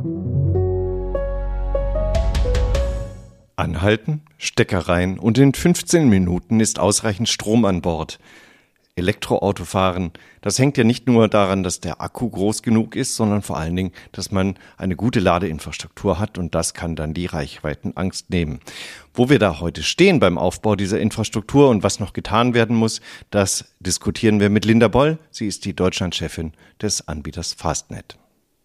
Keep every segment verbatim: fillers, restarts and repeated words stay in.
Anhalten, Stecker rein und in fünfzehn Minuten ist ausreichend Strom an Bord. Elektroautofahren, das hängt ja nicht nur daran, dass der Akku groß genug ist, sondern vor allen Dingen, dass man eine gute Ladeinfrastruktur hat und das kann dann die Reichweitenangst nehmen. Wo wir da heute stehen beim Aufbau dieser Infrastruktur und was noch getan werden muss, das diskutieren wir mit Linda Boll. Sie ist die Deutschlandchefin des Anbieters Fastnet.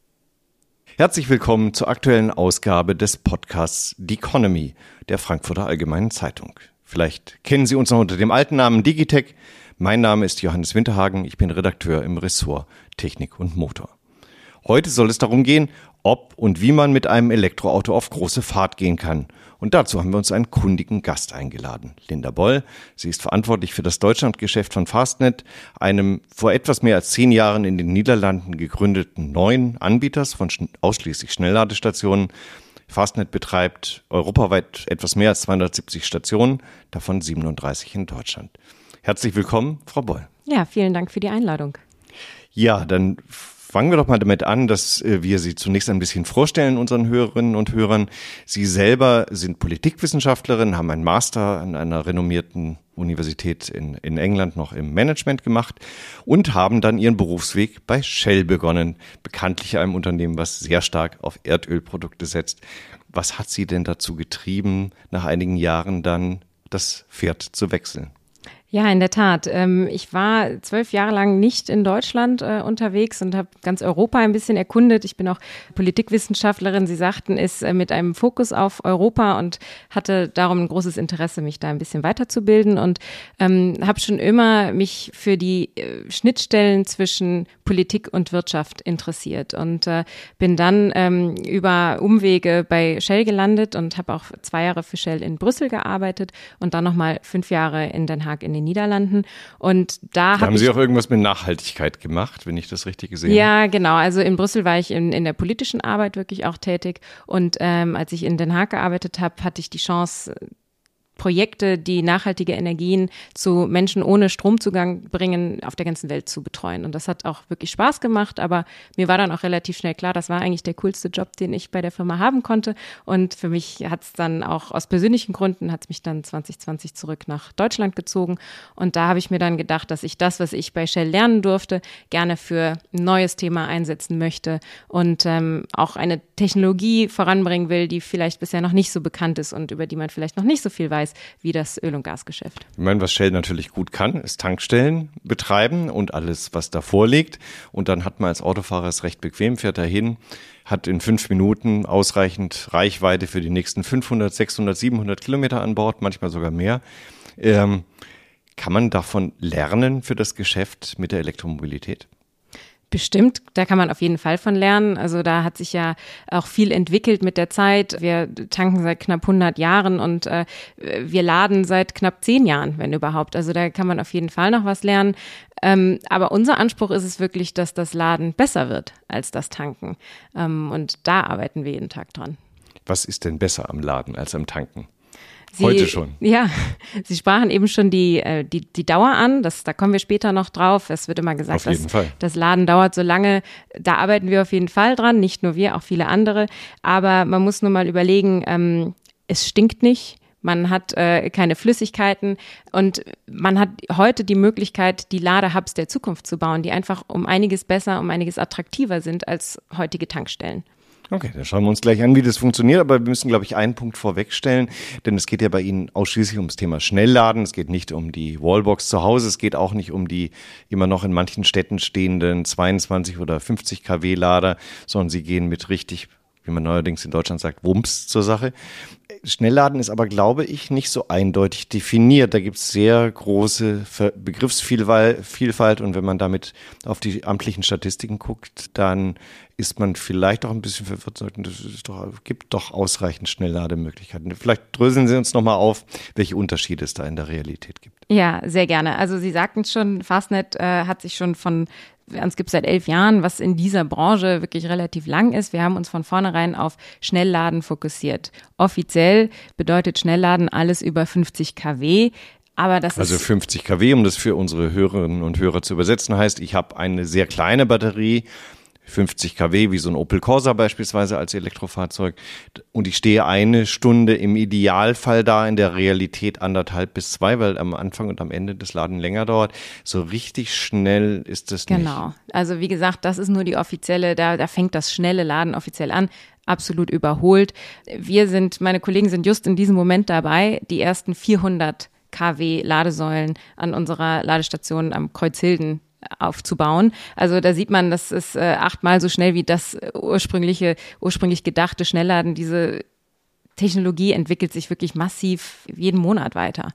Herzlich willkommen zur aktuellen Ausgabe des Podcasts The Economy der Frankfurter Allgemeinen Zeitung. Vielleicht kennen Sie uns noch unter dem alten Namen Digitec. Mein Name ist Johannes Winterhagen, ich bin Redakteur im Ressort Technik und Motor. Heute soll es darum gehen, ob und wie man mit einem Elektroauto auf große Fahrt gehen kann. Und dazu haben wir uns einen kundigen Gast eingeladen. Linda Boll, sie ist verantwortlich für das Deutschlandgeschäft von Fastnet, einem vor etwas mehr als zehn Jahren in den Niederlanden gegründeten neuen Anbieters von ausschließlich Schnellladestationen. Fastnet betreibt europaweit etwas mehr als zweihundertsiebzig Stationen, davon siebenunddreißig in Deutschland. Herzlich willkommen, Frau Boll. Ja, vielen Dank für die Einladung. Ja, dann fangen wir doch mal damit an, dass wir Sie zunächst ein bisschen vorstellen, unseren Hörerinnen und Hörern. Sie selber sind Politikwissenschaftlerin, haben einen Master an einer renommierten Universität in, in England noch im Management gemacht und haben dann Ihren Berufsweg bei Shell begonnen, bekanntlich einem Unternehmen, was sehr stark auf Erdölprodukte setzt. Was hat Sie denn dazu getrieben, nach einigen Jahren dann das Pferd zu wechseln? Ja, in der Tat. Ich war zwölf Jahre lang nicht in Deutschland unterwegs und habe ganz Europa ein bisschen erkundet. Ich bin auch Politikwissenschaftlerin. Sie sagten es mit einem Fokus auf Europa und hatte darum ein großes Interesse, mich da ein bisschen weiterzubilden und ähm, habe schon immer mich für die Schnittstellen zwischen Politik und Wirtschaft interessiert und äh, bin dann ähm, über Umwege bei Shell gelandet und habe auch zwei Jahre für Shell in Brüssel gearbeitet und dann nochmal fünf Jahre in Den Haag in den Niederlanden. Und da, da hab haben Sie ich, auch irgendwas mit Nachhaltigkeit gemacht, wenn ich das richtig gesehen ja, habe. Ja, genau. Also in Brüssel war ich in, in der politischen Arbeit wirklich auch tätig. Und ähm, als ich in Den Haag gearbeitet habe, hatte ich die Chance, Projekte, die nachhaltige Energien zu Menschen ohne Stromzugang bringen, auf der ganzen Welt zu betreuen. Und das hat auch wirklich Spaß gemacht, aber mir war dann auch relativ schnell klar, das war eigentlich der coolste Job, den ich bei der Firma haben konnte. Und für mich hat es dann auch aus persönlichen Gründen, hat es mich dann zwanzig zwanzig zurück nach Deutschland gezogen. Und da habe ich mir dann gedacht, dass ich das, was ich bei Shell lernen durfte, gerne für ein neues Thema einsetzen möchte und ähm, auch eine Technologie voranbringen will, die vielleicht bisher noch nicht so bekannt ist und über die man vielleicht noch nicht so viel weiß, wie das Öl- und Gasgeschäft. Ich meine, was Shell natürlich gut kann, ist Tankstellen betreiben und alles, was davor liegt. Und dann hat man als Autofahrer es recht bequem, fährt dahin, hat in fünf Minuten ausreichend Reichweite für die nächsten fünfhundert, sechshundert, siebenhundert Kilometer an Bord, manchmal sogar mehr. Ähm, kann man davon lernen für das Geschäft mit der Elektromobilität? Bestimmt, da kann man auf jeden Fall von lernen. Also da hat sich ja auch viel entwickelt mit der Zeit. Wir tanken seit knapp hundert Jahren und äh, wir laden seit knapp zehn Jahren, wenn überhaupt. Also da kann man auf jeden Fall noch was lernen. Ähm, aber unser Anspruch ist es wirklich, dass das Laden besser wird als das Tanken. Ähm, und da arbeiten wir jeden Tag dran. Was ist denn besser am Laden als am Tanken? Sie, Heute schon. Ja, Sie sprachen eben schon die, die, die Dauer an, das, da kommen wir später noch drauf. Es wird immer gesagt, dass das Laden dauert so lange. Da arbeiten wir auf jeden Fall dran, nicht nur wir, auch viele andere. Aber man muss nur mal überlegen, ähm, es stinkt nicht. Man hat äh, keine Flüssigkeiten und man hat heute die Möglichkeit, die Ladehubs der Zukunft zu bauen, die einfach um einiges besser, um einiges attraktiver sind als heutige Tankstellen. Okay, dann schauen wir uns gleich an, wie das funktioniert, aber wir müssen, glaube ich, einen Punkt vorwegstellen, denn es geht ja bei Ihnen ausschließlich ums Thema Schnellladen, es geht nicht um die Wallbox zu Hause, es geht auch nicht um die immer noch in manchen Städten stehenden zweiundzwanzig oder fünfzig Kilowatt Lader, sondern Sie gehen mit richtig, wie man neuerdings in Deutschland sagt, Wumms zur Sache. Schnellladen ist aber, glaube ich, nicht so eindeutig definiert. Da gibt es sehr große Begriffsvielfalt und wenn man damit auf die amtlichen Statistiken guckt, dann ist man vielleicht auch ein bisschen verwirrt. Es gibt doch ausreichend Schnelllademöglichkeiten. Vielleicht dröseln Sie uns nochmal auf, welche Unterschiede es da in der Realität gibt. Ja, sehr gerne. Also Sie sagten es schon, Fastnet äh, hat sich schon von uns gibt es seit elf Jahren, was in dieser Branche wirklich relativ lang ist. Wir haben uns von vornherein auf Schnellladen fokussiert. Offiziell bedeutet Schnellladen alles über fünfzig Kilowatt. Aber das also ist fünfzig Kilowatt, um das für unsere Hörerinnen und Hörer zu übersetzen, heißt, ich habe eine sehr kleine Batterie, fünfzig Kilowatt, wie so ein Opel Corsa beispielsweise als Elektrofahrzeug. Und ich stehe eine Stunde im Idealfall da, in der Realität anderthalb bis zwei, weil am Anfang und am Ende das Laden länger dauert. So richtig schnell ist es nicht. Genau. Also wie gesagt, das ist nur die offizielle, da, da fängt das schnelle Laden offiziell an. Absolut überholt. Wir sind, meine Kollegen sind just in diesem Moment dabei, die ersten vierhundert Kilowatt Ladesäulen an unserer Ladestation am Kreuzhilden aufzubauen. Also da sieht man, das ist äh, achtmal so schnell wie das ursprüngliche, ursprünglich gedachte Schnellladen. Diese Technologie entwickelt sich wirklich massiv jeden Monat weiter.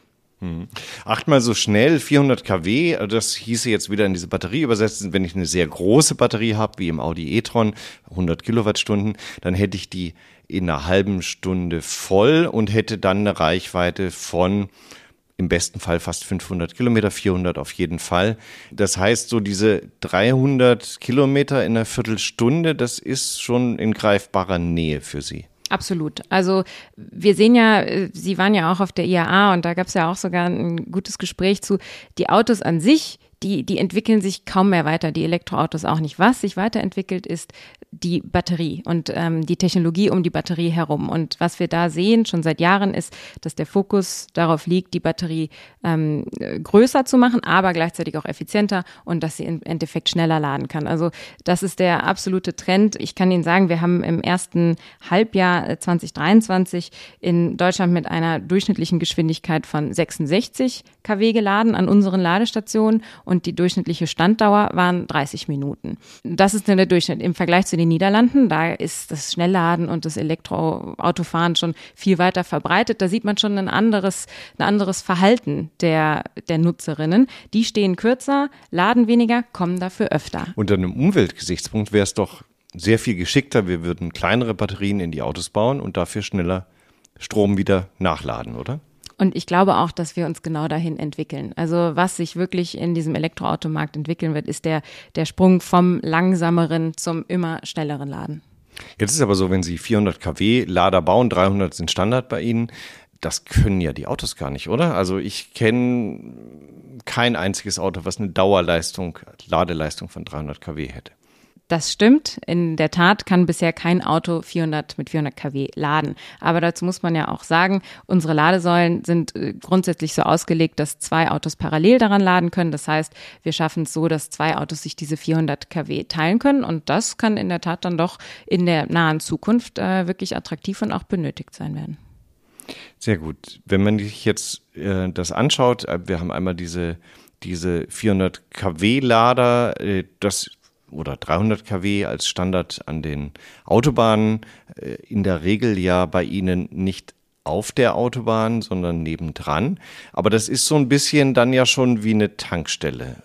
Hm. Achtmal so schnell, vierhundert Kilowatt, das hieße jetzt wieder in diese Batterie übersetzen. Wenn ich eine sehr große Batterie habe, wie im Audi e-tron, hundert Kilowattstunden, dann hätte ich die in einer halben Stunde voll und hätte dann eine Reichweite von im besten Fall fast fünfhundert Kilometer, vierhundert auf jeden Fall. Das heißt, so diese dreihundert Kilometer in einer Viertelstunde, das ist schon in greifbarer Nähe für Sie. Absolut. Also wir sehen ja, Sie waren ja auch auf der I A A und da gab es ja auch sogar ein gutes Gespräch zu, die Autos an sich, die, die entwickeln sich kaum mehr weiter, die Elektroautos auch nicht. Was sich weiterentwickelt, ist die Batterie und ähm, die Technologie um die Batterie herum. Und was wir da sehen, schon seit Jahren, ist, dass der Fokus darauf liegt, die Batterie ähm, größer zu machen, aber gleichzeitig auch effizienter und dass sie im Endeffekt schneller laden kann. Also das ist der absolute Trend. Ich kann Ihnen sagen, wir haben im ersten Halbjahr zwanzig dreiundzwanzig in Deutschland mit einer durchschnittlichen Geschwindigkeit von sechsundsechzig Kilowatt geladen an unseren Ladestationen und die durchschnittliche Standdauer waren dreißig Minuten. Das ist nur der Durchschnitt. Im Vergleich zu den Niederlanden, da ist das Schnellladen und das Elektroautofahren schon viel weiter verbreitet. Da sieht man schon ein anderes, ein anderes Verhalten der, der Nutzerinnen. Die stehen kürzer, laden weniger, kommen dafür öfter. Unter einem Umweltgesichtspunkt wäre es doch sehr viel geschickter. Wir würden kleinere Batterien in die Autos bauen und dafür schneller Strom wieder nachladen, oder? Und ich glaube auch, dass wir uns genau dahin entwickeln. Also was sich wirklich in diesem Elektroautomarkt entwickeln wird, ist der, der Sprung vom langsameren zum immer schnelleren Laden. Jetzt ist aber so, wenn Sie vierhundert Kilowatt Lader bauen, dreihundert sind Standard bei Ihnen, das können ja die Autos gar nicht, oder? Also ich kenne kein einziges Auto, was eine Dauerleistung, Ladeleistung von dreihundert Kilowatt hätte. Das stimmt. In der Tat kann bisher kein Auto vierhundert mit vierhundert Kilowatt laden. Aber dazu muss man ja auch sagen, unsere Ladesäulen sind grundsätzlich so ausgelegt, dass zwei Autos parallel daran laden können. Das heißt, wir schaffen es so, dass zwei Autos sich diese vierhundert Kilowatt teilen können. Und das kann in der Tat dann doch in der nahen Zukunft äh, wirklich attraktiv und auch benötigt sein werden. Sehr gut. Wenn man sich jetzt äh, das anschaut, wir haben einmal diese, diese vierhundert Kilowatt Lader, äh, das oder dreihundert Kilowatt als Standard an den Autobahnen, in der Regel ja bei Ihnen nicht auf der Autobahn, sondern nebendran. Aber das ist so ein bisschen dann ja schon wie eine Tankstelle.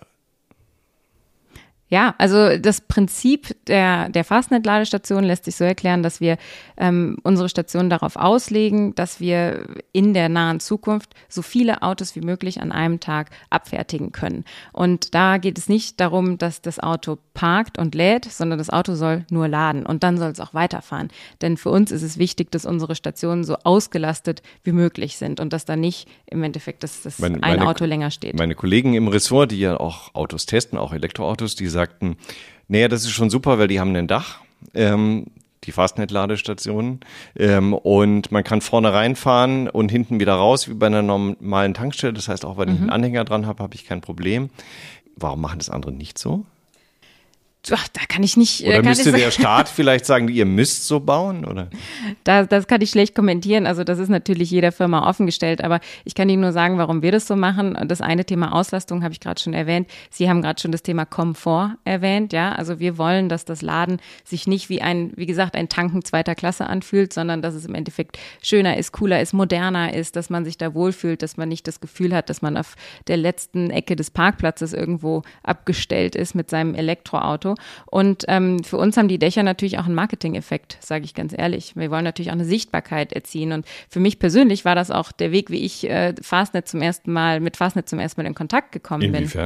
Ja, also das Prinzip der, der Fastnet-Ladestation lässt sich so erklären, dass wir ähm, unsere Station darauf auslegen, dass wir in der nahen Zukunft so viele Autos wie möglich an einem Tag abfertigen können. Und da geht es nicht darum, dass das Auto parkt und lädt, sondern das Auto soll nur laden und dann soll es auch weiterfahren. Denn für uns ist es wichtig, dass unsere Stationen so ausgelastet wie möglich sind und dass da nicht im Endeffekt dass das meine, ein meine, Auto länger steht. Meine Kollegen im Ressort, die ja auch Autos testen, auch Elektroautos, die sagen, sagten, naja, das ist schon super, weil die haben ein Dach, ähm, die Fastnet-Ladestationen, ähm, und man kann vorne reinfahren und hinten wieder raus, wie bei einer normalen Tankstelle. Das heißt, auch wenn mhm. ich einen Anhänger dran habe, habe ich kein Problem. Warum machen das andere nicht so? Ach, da kann ich nicht. Oder kann müsste ich der Staat vielleicht sagen, ihr müsst so bauen, oder? Das, das kann ich schlecht kommentieren. Also das ist natürlich jeder Firma offengestellt, aber ich kann Ihnen nur sagen, warum wir das so machen. Das eine Thema Auslastung habe ich gerade schon erwähnt. Sie haben gerade schon das Thema Komfort erwähnt, ja. Also wir wollen, dass das Laden sich nicht wie ein, wie gesagt, ein Tanken zweiter Klasse anfühlt, sondern dass es im Endeffekt schöner ist, cooler ist, moderner ist, dass man sich da wohlfühlt, dass man nicht das Gefühl hat, dass man auf der letzten Ecke des Parkplatzes irgendwo abgestellt ist mit seinem Elektroauto. Und ähm, für uns haben die Dächer natürlich auch einen Marketing-Effekt, sage ich ganz ehrlich. Wir wollen natürlich auch eine Sichtbarkeit erzielen. Und für mich persönlich war das auch der Weg, wie ich äh, Fastnet zum ersten Mal, mit Fastnet zum ersten Mal in Kontakt gekommen bin. Inwiefern?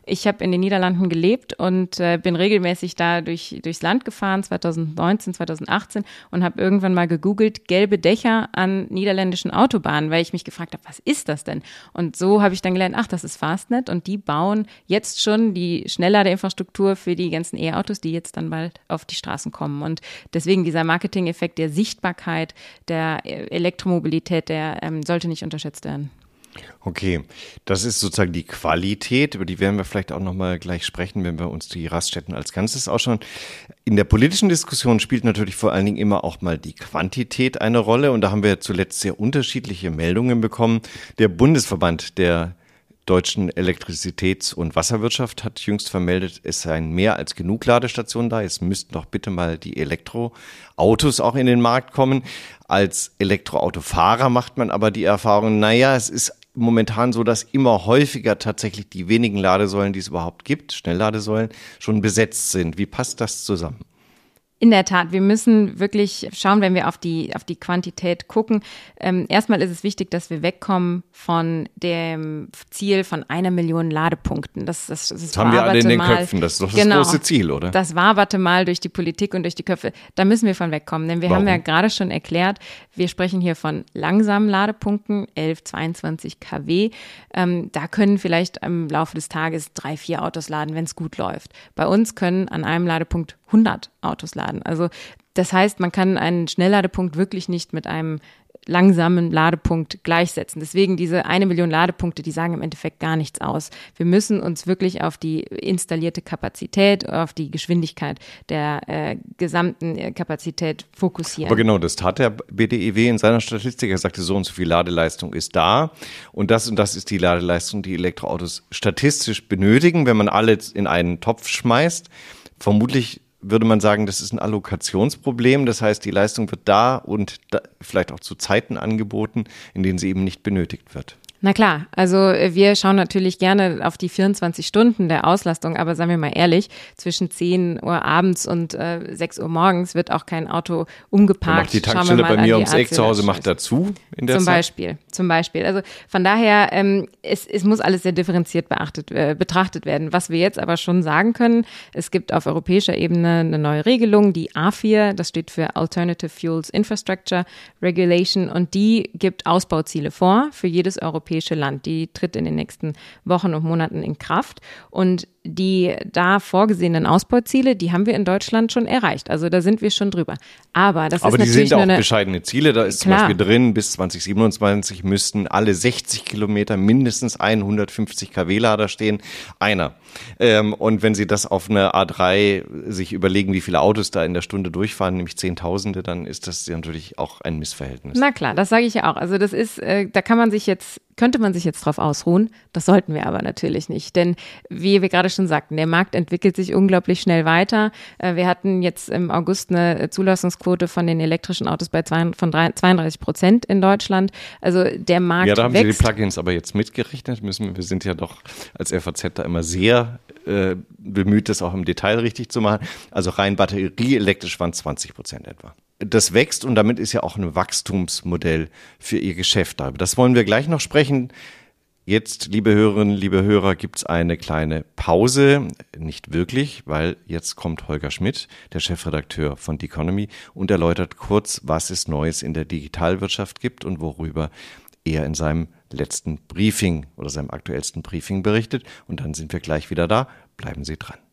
Ich habe in den Niederlanden gelebt und äh, bin regelmäßig da durch, durchs Land gefahren, zwanzig neunzehn, zwanzig achtzehn und habe irgendwann mal gegoogelt, gelbe Dächer an niederländischen Autobahnen, weil ich mich gefragt habe, was ist das denn? Und so habe ich dann gelernt, ach, das ist Fastnet und die bauen jetzt schon die Schnellladeinfrastruktur für die ganzen E-Autos, die jetzt dann bald auf die Straßen kommen. Und deswegen dieser Marketing-Effekt der Sichtbarkeit, der Elektromobilität, der ähm, sollte nicht unterschätzt werden. Okay, das ist sozusagen die Qualität, über die werden wir vielleicht auch nochmal gleich sprechen, wenn wir uns die Raststätten als Ganzes ausschauen. In der politischen Diskussion spielt natürlich vor allen Dingen immer auch mal die Quantität eine Rolle und da haben wir zuletzt sehr unterschiedliche Meldungen bekommen. Der Bundesverband der deutschen Elektrizitäts- und Wasserwirtschaft hat jüngst vermeldet, es seien mehr als genug Ladestationen da. Es müssten doch bitte mal die Elektroautos auch in den Markt kommen. Als Elektroautofahrer macht man aber die Erfahrung, naja, es ist momentan so, dass immer häufiger tatsächlich die wenigen Ladesäulen, die es überhaupt gibt, Schnellladesäulen, schon besetzt sind. Wie passt das zusammen? In der Tat, wir müssen wirklich schauen, wenn wir auf die, auf die Quantität gucken. Ähm, erstmal ist es wichtig, dass wir wegkommen von dem Ziel von einer Million Ladepunkten. Das, das, das, das haben wir alle in den mal, Köpfen, das ist doch das genau, große Ziel, oder? Das waberte mal durch die Politik und durch die Köpfe. Da müssen wir von wegkommen, denn wir Warum? haben ja gerade schon erklärt, wir sprechen hier von langsamen Ladepunkten, elf, zweiundzwanzig Kilowatt. Ähm, da können vielleicht im Laufe des Tages drei, vier Autos laden, wenn es gut läuft. Bei uns können an einem Ladepunkt hundert Autos laden. Also das heißt, man kann einen Schnellladepunkt wirklich nicht mit einem langsamen Ladepunkt gleichsetzen. Deswegen diese eine Million Ladepunkte, die sagen im Endeffekt gar nichts aus. Wir müssen uns wirklich auf die installierte Kapazität, auf die Geschwindigkeit der äh, gesamten Kapazität fokussieren. Aber genau, das tat der B D E W in seiner Statistik. Er sagte, so und so viel Ladeleistung ist da und das und das ist die Ladeleistung, die Elektroautos statistisch benötigen, wenn man alle in einen Topf schmeißt. Vermutlich würde man sagen, das ist ein Allokationsproblem. Das heißt, die Leistung wird da und da vielleicht auch zu Zeiten angeboten, in denen sie eben nicht benötigt wird. Na klar, also wir schauen natürlich gerne auf die vierundzwanzig Stunden der Auslastung, aber sagen wir mal ehrlich, zwischen zehn Uhr abends und äh, sechs Uhr morgens wird auch kein Auto umgeparkt. Macht die Tankstelle bei mir ums Eck zu Hause, macht dazu in der Zum Zeit? Beispiel, zum Beispiel. Also von daher, ähm, es, es muss alles sehr differenziert beachtet, äh, betrachtet werden. Was wir jetzt aber schon sagen können, es gibt auf europäischer Ebene eine neue Regelung, die A vier, das steht für Alternative Fuels Infrastructure Regulation und die gibt Ausbauziele vor für jedes europäische Land. Die tritt in den nächsten Wochen und Monaten in Kraft und die da vorgesehenen Ausbauziele, die haben wir in Deutschland schon erreicht. Also da sind wir schon drüber. Aber das Aber ist die natürlich sind auch eine, bescheidene Ziele. Da ist klar. zum Beispiel drin, bis zwanzig siebenundzwanzig müssten alle sechzig Kilometer mindestens hundertfünfzig Kilowatt-Lader stehen. Einer. Ähm, und wenn Sie das auf eine A drei sich überlegen, wie viele Autos da in der Stunde durchfahren, nämlich Zehntausende, dann ist das natürlich auch ein Missverhältnis. Na klar, das sage ich ja auch. Also das ist, äh, da kann man sich jetzt könnte man sich jetzt drauf ausruhen. Das sollten wir aber natürlich nicht. Denn wie wir gerade schon sagten, der Markt entwickelt sich unglaublich schnell weiter. Wir hatten jetzt im August eine Zulassungsquote von den elektrischen Autos bei zwei, von zweiunddreißig Prozent in Deutschland. Also der Markt Ja, da haben wächst. Sie die Plugins aber jetzt mitgerechnet. Müssen, wir sind ja doch als F A Z da immer sehr äh, bemüht, das auch im Detail richtig zu machen. Also rein batterieelektrisch waren zwanzig Prozent etwa. Das wächst und damit ist ja auch ein Wachstumsmodell für Ihr Geschäft da. Das wollen wir gleich noch sprechen. Jetzt, liebe Hörerinnen, liebe Hörer, gibt's eine kleine Pause. Nicht wirklich, weil jetzt kommt Holger Schmidt, der Chefredakteur von The Economy, und erläutert kurz, was es Neues in der Digitalwirtschaft gibt und worüber er in seinem letzten Briefing oder seinem aktuellsten Briefing berichtet. Und dann sind wir gleich wieder da. Bleiben Sie dran.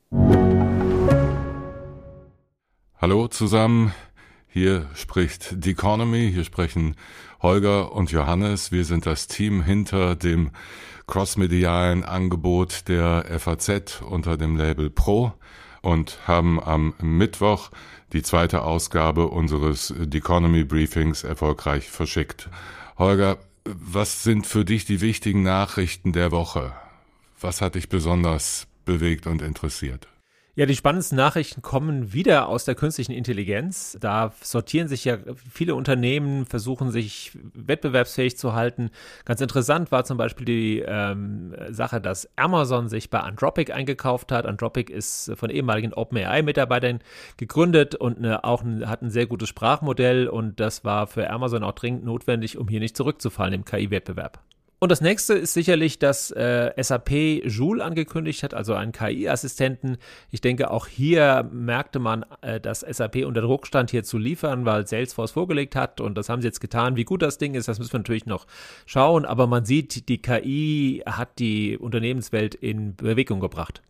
Hallo zusammen. Hier spricht The Economy, hier sprechen Holger und Johannes. Wir sind das Team hinter dem crossmedialen Angebot der F A Z unter dem Label Pro und haben am Mittwoch die zweite Ausgabe unseres The Economy Briefings erfolgreich verschickt. Holger, was sind für dich die wichtigen Nachrichten der Woche? Was hat dich besonders bewegt und interessiert? Ja, die spannendsten Nachrichten kommen wieder aus der künstlichen Intelligenz. Da sortieren sich ja viele Unternehmen, versuchen sich wettbewerbsfähig zu halten. Ganz interessant war zum Beispiel die ähm, Sache, dass Amazon sich bei Anthropic eingekauft hat. Anthropic ist von ehemaligen OpenAI-Mitarbeitern gegründet und eine, auch ein, hat ein sehr gutes Sprachmodell und das war für Amazon auch dringend notwendig, um hier nicht zurückzufallen im K I-Wettbewerb. Und das nächste ist sicherlich, dass äh, S A P Joule angekündigt hat, also einen K I-Assistenten. Ich denke, auch hier merkte man, äh, dass S A P unter Druck stand, hier zu liefern, weil Salesforce vorgelegt hat. Und das haben sie jetzt getan. Wie gut das Ding ist, das müssen wir natürlich noch schauen. Aber man sieht, die K I hat die Unternehmenswelt in Bewegung gebracht.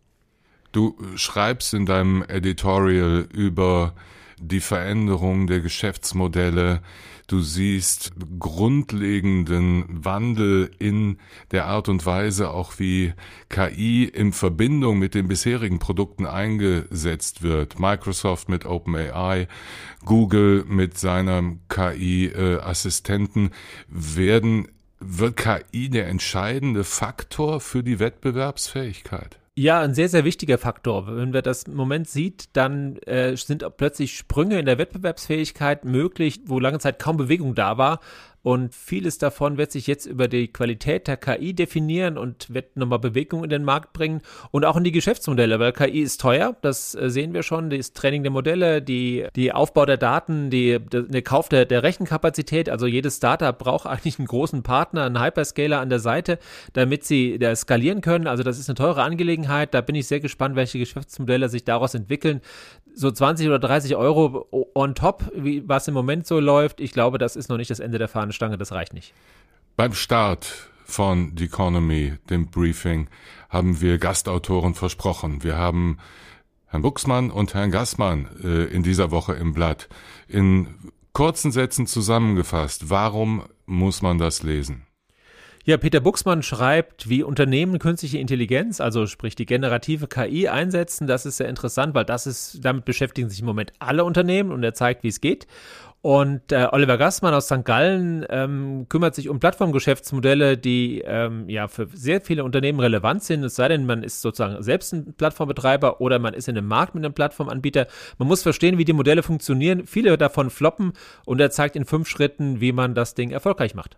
Du schreibst in deinem Editorial über die Veränderung der Geschäftsmodelle. Du siehst grundlegenden Wandel in der Art und Weise, auch wie K I in Verbindung mit den bisherigen Produkten eingesetzt wird. Microsoft mit OpenAI, Google mit seinem K I-Assistenten. Werden, wird K I der entscheidende Faktor für die Wettbewerbsfähigkeit? Ja, ein sehr, sehr wichtiger Faktor. Wenn wir das im Moment sieht, dann äh, sind plötzlich Sprünge in der Wettbewerbsfähigkeit möglich, wo lange Zeit kaum Bewegung da war. Und vieles davon wird sich jetzt über die Qualität der K I definieren und wird nochmal Bewegung in den Markt bringen und auch in die Geschäftsmodelle, weil K I ist teuer, das sehen wir schon, das Training der Modelle, die, die Aufbau der Daten, die, der Kauf der, der Rechenkapazität, also jedes Startup braucht eigentlich einen großen Partner, einen Hyperscaler an der Seite, damit sie da skalieren können, also das ist eine teure Angelegenheit, da bin ich sehr gespannt, welche Geschäftsmodelle sich daraus entwickeln. So zwanzig oder dreißig Euro on top, wie was im Moment so läuft, ich glaube, das ist noch nicht das Ende der Fahnenstange, das reicht nicht. Beim Start von The Economy, dem Briefing, haben wir Gastautoren versprochen. Wir haben Herrn Buxmann und Herrn Gassmann äh, in dieser Woche im Blatt. In kurzen Sätzen zusammengefasst, warum muss man das lesen? Ja, Peter Buxmann schreibt, wie Unternehmen künstliche Intelligenz, also sprich die generative K I einsetzen. Das ist sehr interessant, weil das ist, damit beschäftigen sich im Moment alle Unternehmen und er zeigt, wie es geht. Und äh, Oliver Gassmann aus Sankt Gallen ähm, kümmert sich um Plattformgeschäftsmodelle, die ähm, ja für sehr viele Unternehmen relevant sind. Es sei denn, man ist sozusagen selbst ein Plattformbetreiber oder man ist in einem Markt mit einem Plattformanbieter. Man muss verstehen, wie die Modelle funktionieren. Viele davon floppen und er zeigt in fünf Schritten, wie man das Ding erfolgreich macht.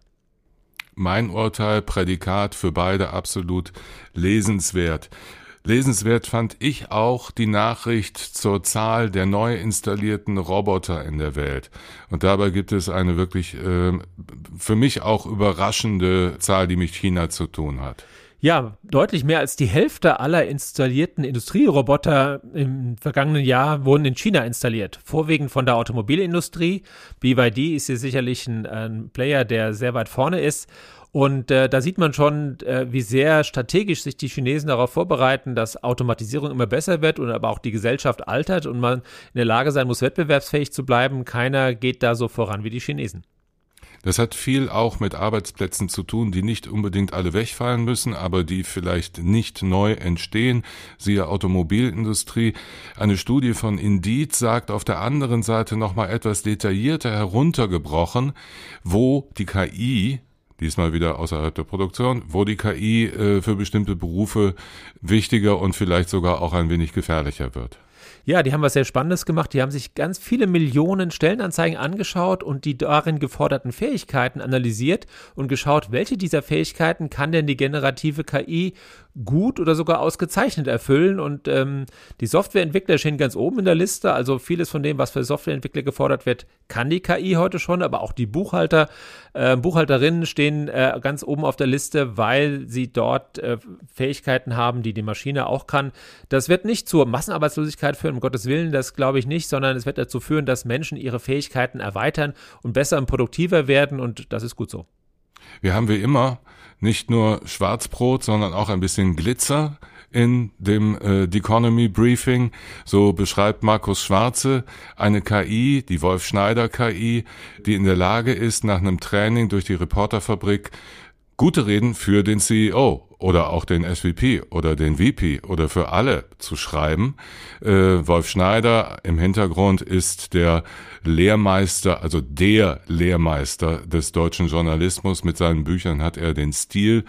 Mein Urteil, Prädikat für beide absolut lesenswert. Lesenswert fand ich auch die Nachricht zur Zahl der neu installierten Roboter in der Welt. Und dabei gibt es eine wirklich äh, für mich auch überraschende Zahl, die mit China zu tun hat. Ja, deutlich mehr als die Hälfte aller installierten Industrieroboter im vergangenen Jahr wurden in China installiert. Vorwiegend von der Automobilindustrie. B Y D ist hier sicherlich ein, ein Player, der sehr weit vorne ist. Und äh, da sieht man schon, äh, wie sehr strategisch sich die Chinesen darauf vorbereiten, dass Automatisierung immer besser wird und aber auch die Gesellschaft altert und man in der Lage sein muss, wettbewerbsfähig zu bleiben. Keiner geht da so voran wie die Chinesen. Das hat viel auch mit Arbeitsplätzen zu tun, die nicht unbedingt alle wegfallen müssen, aber die vielleicht nicht neu entstehen. Siehe Automobilindustrie. Eine Studie von Indeed sagt auf der anderen Seite nochmal etwas detaillierter heruntergebrochen, wo die K I, diesmal wieder außerhalb der Produktion, wo die K I äh, für bestimmte Berufe wichtiger und vielleicht sogar auch ein wenig gefährlicher wird. Ja, die haben was sehr Spannendes gemacht. Die haben sich ganz viele Millionen Stellenanzeigen angeschaut und die darin geforderten Fähigkeiten analysiert und geschaut, welche dieser Fähigkeiten kann denn die generative K I gut oder sogar ausgezeichnet erfüllen. Und ähm, die Softwareentwickler stehen ganz oben in der Liste. Also vieles von dem, was für Softwareentwickler gefordert wird, kann die K I heute schon. Aber auch die Buchhalter, äh, Buchhalterinnen stehen äh, ganz oben auf der Liste, weil sie dort äh, Fähigkeiten haben, die die Maschine auch kann. Das wird nicht zur Massenarbeitslosigkeit führen, um Gottes Willen, das glaube ich nicht, sondern es wird dazu führen, dass Menschen ihre Fähigkeiten erweitern und besser und produktiver werden und das ist gut so. Wir haben wie immer nicht nur Schwarzbrot, sondern auch ein bisschen Glitzer in dem äh, The Economy Briefing. So beschreibt Markus Schwarze eine K I, die Wolf Schneider K I, die in der Lage ist, nach einem Training durch die Reporterfabrik gute Reden für den C E O oder auch den S V P oder den V P oder für alle zu schreiben. Äh, Wolf Schneider im Hintergrund ist der Lehrmeister, also der Lehrmeister des deutschen Journalismus. Mit seinen Büchern hat er den Stil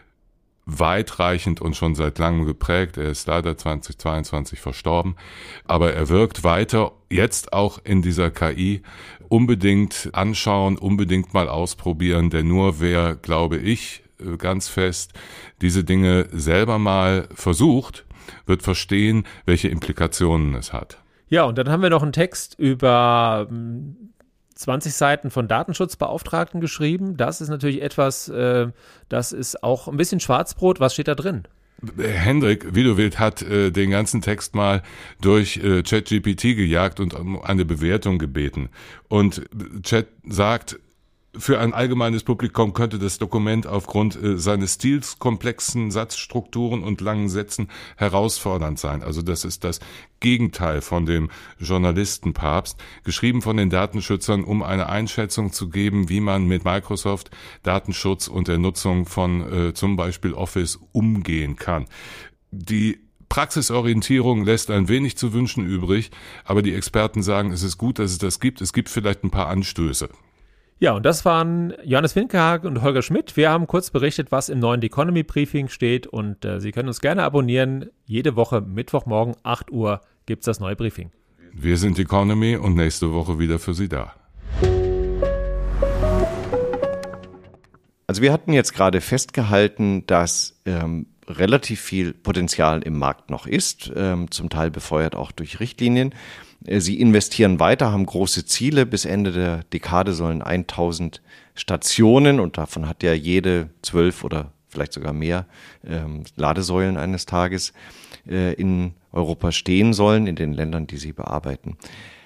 weitreichend und schon seit langem geprägt. Er ist leider zweitausendzweiundzwanzig verstorben, aber er wirkt weiter, jetzt auch in dieser K I. Unbedingt anschauen, unbedingt mal ausprobieren, denn nur wer, glaube ich, ganz fest, diese Dinge selber mal versucht, wird verstehen, welche Implikationen es hat. Ja, und dann haben wir noch einen Text über zwanzig Seiten von Datenschutzbeauftragten geschrieben. Das ist natürlich etwas, äh, das ist auch ein bisschen Schwarzbrot. Was steht da drin? Hendrik Widowild hat äh, den ganzen Text mal durch äh, ChatGPT gejagt und um eine Bewertung gebeten. Und Chat sagt, für ein allgemeines Publikum könnte das Dokument aufgrund äh, seines Stils, komplexen Satzstrukturen und langen Sätzen herausfordernd sein. Also das ist das Gegenteil von dem Journalistenpapst, geschrieben von den Datenschützern, um eine Einschätzung zu geben, wie man mit Microsoft Datenschutz und der Nutzung von äh, zum Beispiel Office umgehen kann. Die Praxisorientierung lässt ein wenig zu wünschen übrig, aber die Experten sagen, es ist gut, dass es das gibt. Es gibt vielleicht ein paar Anstöße. Ja, und das waren Johannes Winkelhagen und Holger Schmidt. Wir haben kurz berichtet, was im neuen The Economy Briefing steht und äh, Sie können uns gerne abonnieren. Jede Woche Mittwochmorgen acht Uhr gibt es das neue Briefing. Wir sind The Economy und nächste Woche wieder für Sie da. Also wir hatten jetzt gerade festgehalten, dass ähm, relativ viel Potenzial im Markt noch ist, ähm, zum Teil befeuert auch durch Richtlinien. Sie investieren weiter, haben große Ziele. Bis Ende der Dekade sollen tausend Stationen, und davon hat ja jede zwölf oder vielleicht sogar mehr ähm, Ladesäulen eines Tages äh, in Europa stehen sollen, in den Ländern, die sie bearbeiten.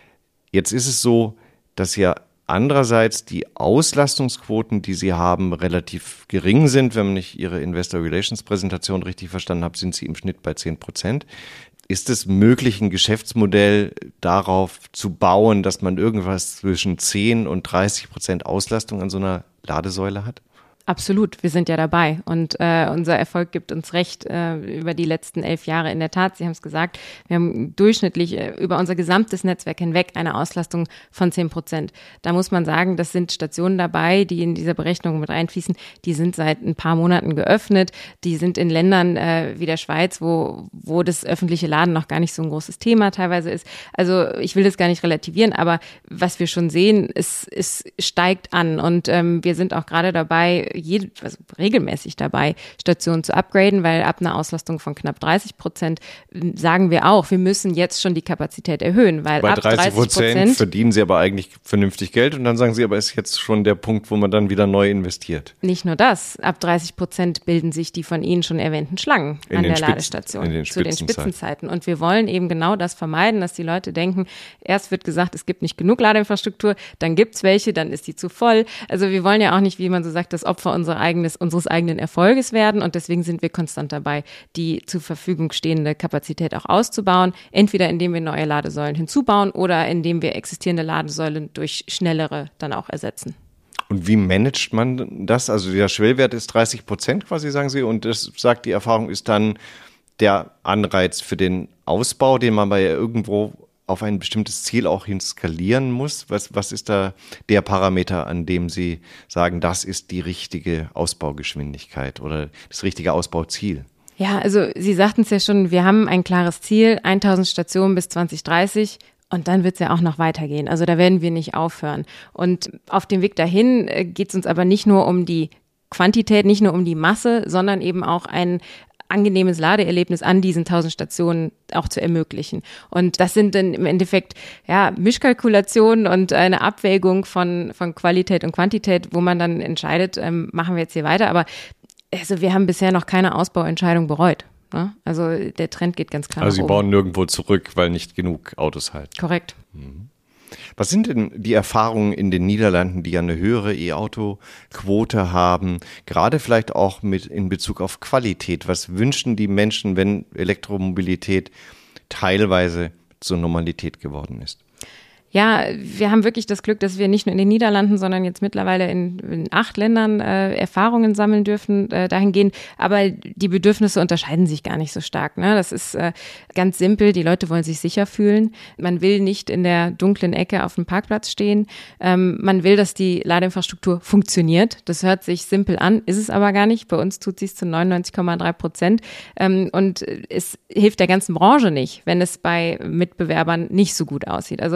Jetzt ist es so, dass ja andererseits die Auslastungsquoten, die sie haben, relativ gering sind. Wenn ich Ihre Investor Relations Präsentation richtig verstanden habe, sind sie im Schnitt bei zehn Prozent. Ist es möglich, ein Geschäftsmodell darauf zu bauen, dass man irgendwas zwischen zehn und dreißig Prozent Auslastung an so einer Ladesäule hat? Absolut, wir sind ja dabei und äh, unser Erfolg gibt uns recht äh, über die letzten elf Jahre. In der Tat, Sie haben es gesagt, wir haben durchschnittlich äh, über unser gesamtes Netzwerk hinweg eine Auslastung von zehn Prozent. Da muss man sagen, das sind Stationen dabei, die in dieser Berechnung mit reinfließen, die sind seit ein paar Monaten geöffnet, die sind in Ländern äh, wie der Schweiz, wo, wo das öffentliche Laden noch gar nicht so ein großes Thema teilweise ist. Also ich will das gar nicht relativieren, aber was wir schon sehen, es, es steigt an und ähm, wir sind auch gerade dabei, Jede, also regelmäßig dabei, Stationen zu upgraden, weil ab einer Auslastung von knapp dreißig Prozent sagen wir auch, wir müssen jetzt schon die Kapazität erhöhen, weil Bei ab dreißig Prozent verdienen sie aber eigentlich vernünftig Geld und dann sagen sie, aber ist jetzt schon der Punkt, wo man dann wieder neu investiert. Nicht nur das, ab dreißig Prozent bilden sich die von Ihnen schon erwähnten Schlangen in an der Spitzen, Ladestation in den zu den Spitzenzeiten. Spitzenzeiten. Und wir wollen eben genau das vermeiden, dass die Leute denken, erst wird gesagt, es gibt nicht genug Ladeinfrastruktur, dann gibt's welche, dann ist die zu voll. Also wir wollen ja auch nicht, wie man so sagt, das Opfer unser eigenes, unseres eigenen Erfolges werden und deswegen sind wir konstant dabei, die zur Verfügung stehende Kapazität auch auszubauen, entweder indem wir neue Ladesäulen hinzubauen oder indem wir existierende Ladesäulen durch schnellere dann auch ersetzen. Und wie managt man das? Also der Schwellwert ist dreißig Prozent quasi, sagen Sie, und das sagt die Erfahrung, ist dann der Anreiz für den Ausbau, den man bei irgendwo auf ein bestimmtes Ziel auch hin skalieren muss? Was, was ist da der Parameter, an dem Sie sagen, das ist die richtige Ausbaugeschwindigkeit oder das richtige Ausbauziel? Ja, also Sie sagten es ja schon, wir haben ein klares Ziel, tausend Stationen bis zwanzig dreißig. Und dann wird es ja auch noch weitergehen. Also da werden wir nicht aufhören. Und auf dem Weg dahin geht es uns aber nicht nur um die Quantität, nicht nur um die Masse, sondern eben auch ein angenehmes Ladeerlebnis an diesen tausend Stationen auch zu ermöglichen. Und das sind dann im Endeffekt ja Mischkalkulationen und eine Abwägung von von Qualität und Quantität, wo man dann entscheidet, ähm, machen wir jetzt hier weiter. Aber also wir haben bisher noch keine Ausbauentscheidung bereut. Ne? Also der Trend geht ganz klar Also Sie nach oben. bauen nirgendwo zurück, weil nicht genug Autos halten. Korrekt. Mhm. Was sind denn die Erfahrungen in den Niederlanden, die ja eine höhere E-Auto-Quote haben, gerade vielleicht auch mit in Bezug auf Qualität? Was wünschen die Menschen, wenn Elektromobilität teilweise zur Normalität geworden ist? Ja, wir haben wirklich das Glück, dass wir nicht nur in den Niederlanden, sondern jetzt mittlerweile in, in acht Ländern äh, Erfahrungen sammeln dürfen äh, dahingehend. Aber die Bedürfnisse unterscheiden sich gar nicht so stark. Ne? Das ist äh, ganz simpel. Die Leute wollen sich sicher fühlen. Man will nicht in der dunklen Ecke auf dem Parkplatz stehen. Ähm, man will, dass die Ladeinfrastruktur funktioniert. Das hört sich simpel an, ist es aber gar nicht. Bei uns tut sie es zu neunundneunzig Komma drei Prozent. Ähm, und es hilft der ganzen Branche nicht, wenn es bei Mitbewerbern nicht so gut aussieht. Also das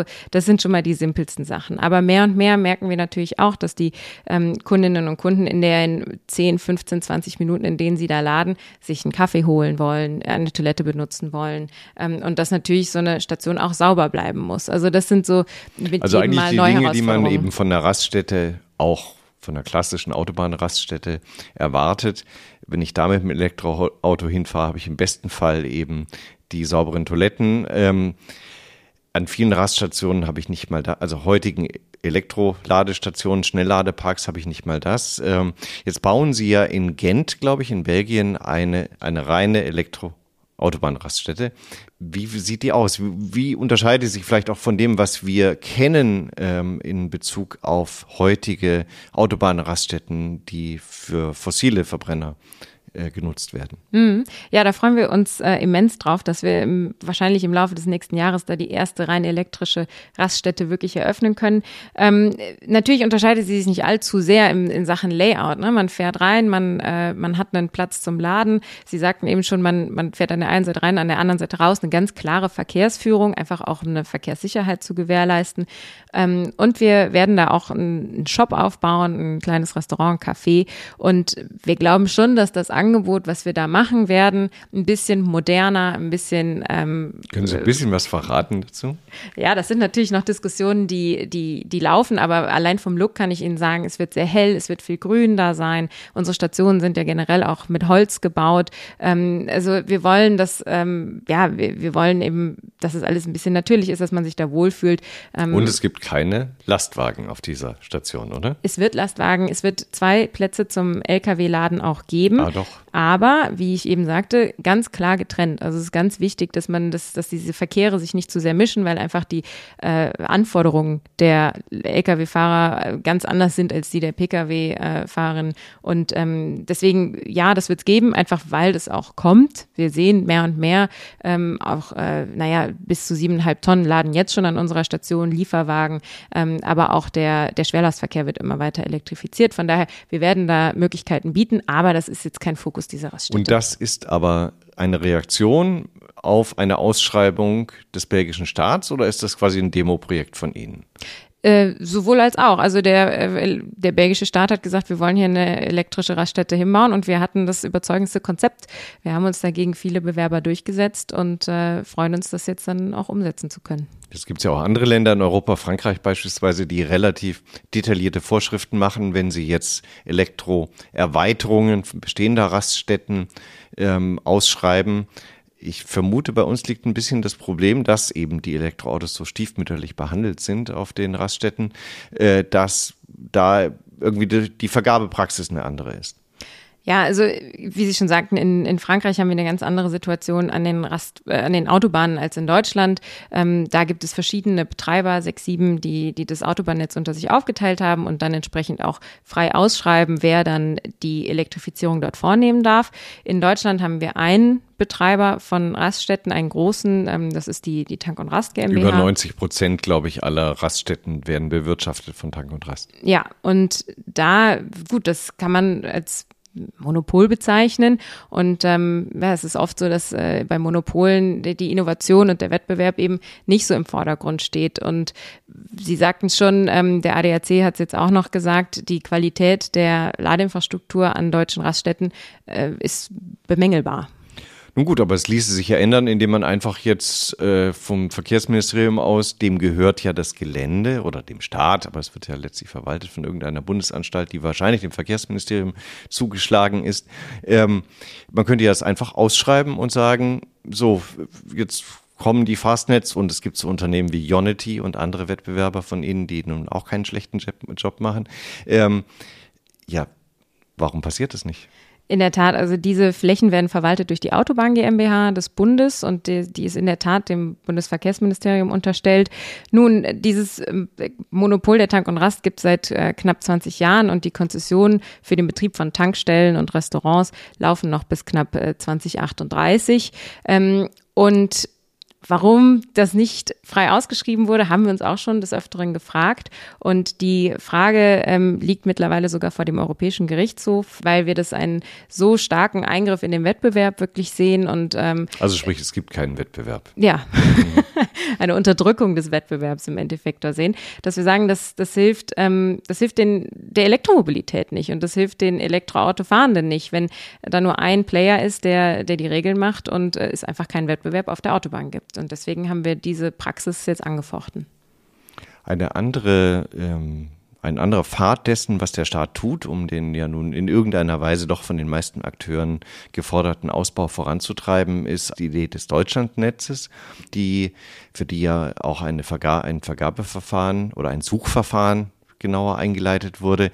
das sind schon mal die simpelsten Sachen. Aber mehr und mehr merken wir natürlich auch, dass die ähm, Kundinnen und Kunden in den zehn, fünfzehn, zwanzig Minuten, in denen sie da laden, sich einen Kaffee holen wollen, eine Toilette benutzen wollen ähm, und dass natürlich so eine Station auch sauber bleiben muss. Also das sind so mit also jedem Mal eigentlich die neue Dinge, die man Herausforderungen. eben von der Raststätte, auch von der klassischen Autobahnraststätte erwartet. Wenn ich da mit dem Elektroauto hinfahre, habe ich im besten Fall eben die sauberen Toiletten. Ähm, an vielen Raststationen habe ich nicht mal da, also heutigen Elektroladestationen, Schnellladeparks habe ich nicht mal das. Ähm, jetzt bauen sie ja in Gent, glaube ich, in Belgien eine, eine reine Elektroautobahnraststätte. Wie sieht die aus? Wie, wie unterscheidet sie sich vielleicht auch von dem, was wir kennen ähm, in Bezug auf heutige Autobahnraststätten, die für fossile Verbrenner äh, genutzt werden? Mhm. Ja, da freuen wir uns äh, immens drauf, dass wir im, wahrscheinlich im Laufe des nächsten Jahres da die erste rein elektrische Raststätte wirklich eröffnen können. Ähm, natürlich unterscheidet sie sich nicht allzu sehr in, in Sachen Layout. Ne? Man fährt rein, man, äh, man hat einen Platz zum Laden. Sie sagten eben schon, man, man fährt an der einen Seite rein, an der anderen Seite raus. Eine ganz klare Verkehrsführung, einfach auch um eine Verkehrssicherheit zu gewährleisten. Ähm, und wir werden da auch einen, einen Shop aufbauen, ein kleines Restaurant, ein Café. Und wir glauben schon, dass das Angebot, was wir da machen werden, ein bisschen moderner, ein bisschen ähm, Können Sie ein bisschen was verraten dazu? Ja, das sind natürlich noch Diskussionen, die, die, die laufen, aber allein vom Look kann ich Ihnen sagen, es wird sehr hell, es wird viel Grün da sein. Unsere Stationen sind ja generell auch mit Holz gebaut. Ähm, also wir wollen, dass, ähm, ja, wir, wir wollen eben, dass es alles ein bisschen natürlich ist, dass man sich da wohlfühlt. Ähm, Und es gibt keine Lastwagen auf dieser Station, oder? Es wird Lastwagen, es wird zwei Plätze zum L K W-Laden auch geben. Ah, doch. Aber, wie ich eben sagte, ganz klar getrennt. Also es ist ganz wichtig, dass man das, dass diese Verkehre sich nicht zu sehr mischen, weil einfach die äh, Anforderungen der L K W-Fahrer ganz anders sind als die der P K W-Fahrerinnen. Und ähm, deswegen, ja, das wird es geben, einfach weil das auch kommt. Wir sehen mehr und mehr, ähm, auch, äh, naja, bis zu siebeneinhalb Tonnen laden jetzt schon an unserer Station, Lieferwagen, ähm, aber auch der, der Schwerlastverkehr wird immer weiter elektrifiziert. Von daher, wir werden da Möglichkeiten bieten, aber das ist jetzt kein Fokus dieser Raststätte. Und das ist aber eine Reaktion auf eine Ausschreibung des belgischen Staats oder ist das quasi ein Demoprojekt von Ihnen? Äh, sowohl als auch. Also der, äh, der belgische Staat hat gesagt, wir wollen hier eine elektrische Raststätte hinbauen und wir hatten das überzeugendste Konzept. Wir haben uns dagegen viele Bewerber durchgesetzt und äh, freuen uns, das jetzt dann auch umsetzen zu können. Es gibt ja auch andere Länder in Europa, Frankreich beispielsweise, die relativ detaillierte Vorschriften machen, wenn sie jetzt Elektroerweiterungen bestehender Raststätten ähm, ausschreiben. Ich vermute, bei uns liegt ein bisschen das Problem, dass eben die Elektroautos so stiefmütterlich behandelt sind auf den Raststätten, äh, dass da irgendwie die, die Vergabepraxis eine andere ist. Ja, also wie Sie schon sagten, in, in Frankreich haben wir eine ganz andere Situation an den Rast, äh, an den Autobahnen als in Deutschland. Ähm, da gibt es verschiedene Betreiber, sechs, sieben, die, die das Autobahnnetz unter sich aufgeteilt haben und dann entsprechend auch frei ausschreiben, wer dann die Elektrifizierung dort vornehmen darf. In Deutschland haben wir einen Betreiber von Raststätten, einen großen, ähm, das ist die, die Tank und Rast GmbH. Über neunzig Prozent, glaube ich, aller Raststätten werden bewirtschaftet von Tank und Rast. Ja, und da, gut, das kann man als Monopol bezeichnen und ähm, ja, es ist oft so, dass äh, bei Monopolen die, die Innovation und der Wettbewerb eben nicht so im Vordergrund steht und Sie sagten es schon, ähm, der A D A C hat es jetzt auch noch gesagt, die Qualität der Ladeinfrastruktur an deutschen Raststätten äh, ist bemängelbar. Nun gut, aber es ließe sich ja ändern, indem man einfach jetzt äh, vom Verkehrsministerium aus, dem gehört ja das Gelände oder dem Staat, aber es wird ja letztlich verwaltet von irgendeiner Bundesanstalt, die wahrscheinlich dem Verkehrsministerium zugeschlagen ist. Ähm, man könnte ja das einfach ausschreiben und sagen, so, jetzt kommen die Fastnetz und es gibt so Unternehmen wie Ionity und andere Wettbewerber von ihnen, die nun auch keinen schlechten Job machen. Ähm, ja, warum passiert das nicht? In der Tat, also diese Flächen werden verwaltet durch die Autobahn GmbH des Bundes und die, die ist in der Tat dem Bundesverkehrsministerium unterstellt. Nun, dieses Monopol der Tank und Rast gibt es seit äh, knapp zwanzig Jahren und die Konzessionen für den Betrieb von Tankstellen und Restaurants laufen noch bis knapp äh, zwanzig achtunddreißig. Ähm, und Warum das nicht frei ausgeschrieben wurde, haben wir uns auch schon des Öfteren gefragt. Und die Frage ähm, liegt mittlerweile sogar vor dem Europäischen Gerichtshof, weil wir das einen so starken Eingriff in den Wettbewerb wirklich sehen. Und ähm, also sprich, es gibt keinen Wettbewerb. Ja, eine Unterdrückung des Wettbewerbs im Endeffekt da sehen, dass wir sagen, das, das hilft, ähm, das hilft den, der Elektromobilität nicht und das hilft den Elektroautofahrenden nicht, wenn da nur ein Player ist, der, der die Regeln macht und äh, es einfach keinen Wettbewerb auf der Autobahn gibt. Und deswegen haben wir diese Praxis jetzt angefochten. Eine andere, ähm, ein anderer Pfad dessen, was der Staat tut, um den ja nun in irgendeiner Weise doch von den meisten Akteuren geforderten Ausbau voranzutreiben, ist die Idee des Deutschlandnetzes, die, für die ja auch eine Verga- ein Vergabeverfahren oder ein Suchverfahren genauer eingeleitet wurde